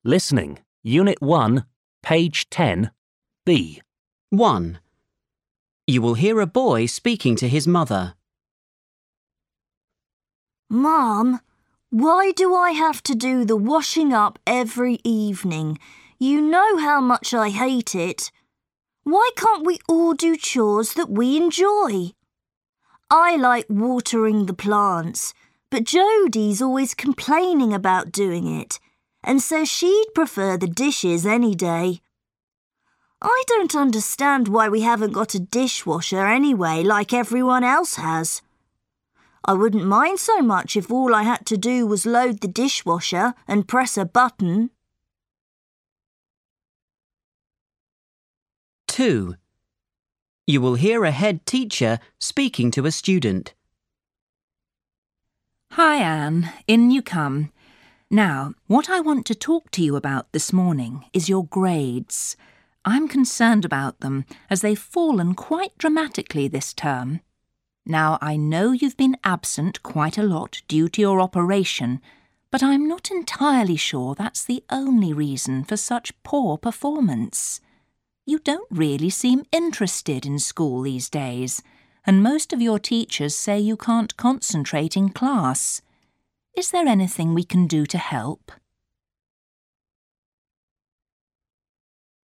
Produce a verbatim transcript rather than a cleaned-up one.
Listening, Unit one, page ten, B. one. You will hear a boy speaking to his mother. Mum, why do I have to do the washing up every evening? You know how much I hate it. Why can't we all do chores that we enjoy? I like watering the plants, but Jodie's always complaining about doing it, and says she'd prefer the dishes any day. I don't understand why we haven't got a dishwasher anyway, like everyone else has. I wouldn't mind so much if all I had to do was load the dishwasher and press a button. two. You will hear a head teacher speaking to a student. Hi, Anne. In you come. Now, what I want to talk to you about this morning is your grades. I'm concerned about them, as they've fallen quite dramatically this term. Now, I know you've been absent quite a lot due to your operation, but I'm not entirely sure that's the only reason for such poor performance. You don't really seem interested in school these days, and most of your teachers say you can't concentrate in class. Is there anything we can do to help?